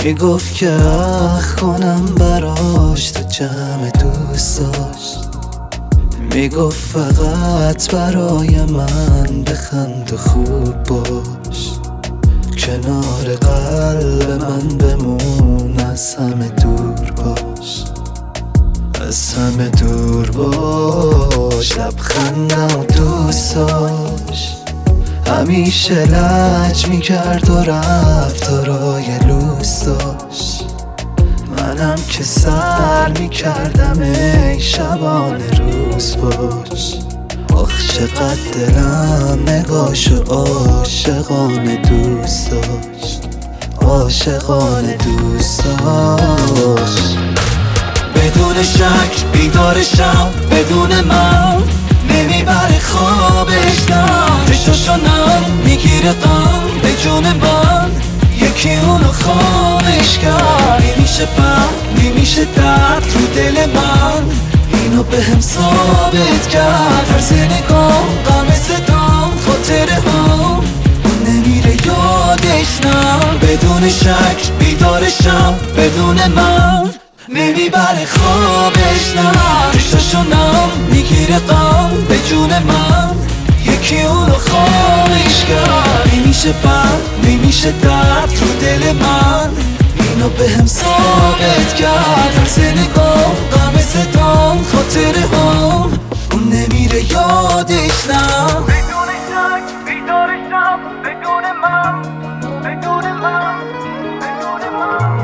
میگفت که اخ کنم براش تو جمع دوستاش، میگفت فقط برای من بخند و خوب باش، کنار قلب من بمون، از همه دور باش، از همه دور باش. لبخندم و دوستاش همیشه لج میکرد و رفتارای لوس داشت، منم که سر میکردم ای شبانه روز باش. آخ چقدر دلم نگاشو عاشقانه دوست داشت، عاشقانه دوست داشت. بدون شک بیدارشم، بدون من نمیبره خوابش، نه چشاشونم میگیره غم به جون من، یکی اونو خامش کرد. نمیشه بد نمیشه درد رو دل من، اینو بهم ثابت کرد. هر نگام غم صدام خاطره هم نمیره یادش، نه بدون شک بیدارشم، بدون من نمیبره خوابش، نه چشاشونم میگیره غم به جون من، یکی اونو خامش کرد. نمیشه بد نمیشه درد رو دل من، اینو بهم ثابت کرد. هر نگام غم صدام خاطره هم اون نمیره یادش، نه بدون شک بیدارشم، بدون من، بدون من، بدون من،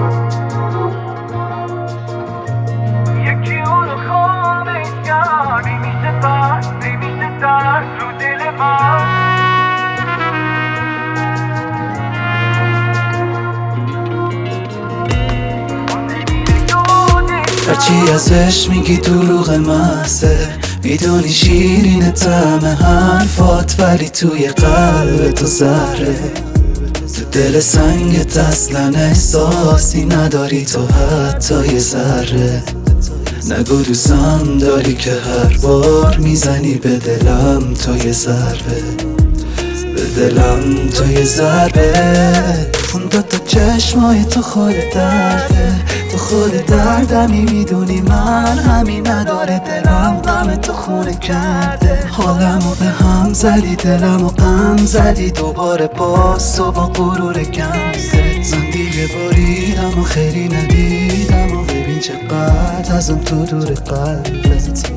یکی اونو خامش کرد. نمیشه بد نمیشه درد رو دل من. هرچی ازش میگی دروغ محضه، میدونی شیرین طعم حرفات، ولی توی قلب تو زهره. تو دل سنگت اصلا احساسی نداری تو حتی یه ذره. نگو دوستم داری که هر بار میزنی به دلم تو یه ضربه، به دلم تو یه ضربه. اون دوتا چشمای تو خود درده، تو خود دردمی، میدونی من همین نداره دلم غم تو خونه کرده. حالمو به هم زدی دلمو غم زدی، دوباره باز تو با غرور کم زد. من دیگه باریدم و خیلی ندیدم و ببین چقدر ازم تو دور قلبت.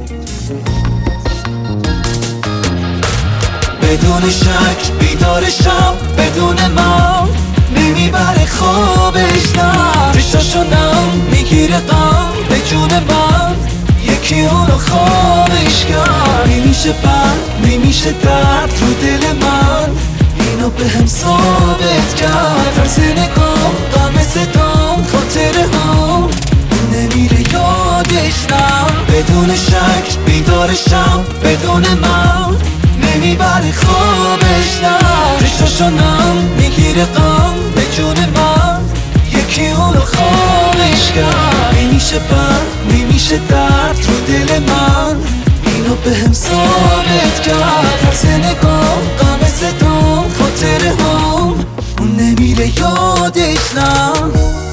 بدون شک بیدارشم، بدون من نمیبره خوابش، نه چشاشونم میگیره غم به جون من، یکی اونو خامش کرد. نمیشه بد نمیشه درد رو دل من، اینو بهم ثابت کرد. هر نگام غم صدام خاطره هم نمیره یادش، نه بدون شک بیدارشم، بدون من نمیبره خوابش، نه چشاشونم میگیره غم به جون من، یکی اونو خامش کرد. نمیشه بد نمیشه درد رو دل من، اینو بهم ثابت کرد. هر نگام غم صدام خاطره هم اون نمیره یادش، نه